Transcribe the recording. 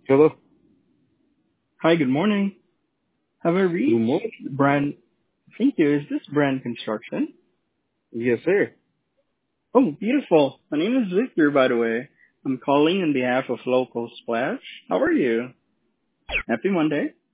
Hello. Hi, good morning. Have I Good reached morning. Brand? Thank you. Is this Brand Construction? Yes, sir. Oh, beautiful. My name is Victor, by the way. I'm calling on behalf of Local Splash. How are you? Happy Monday.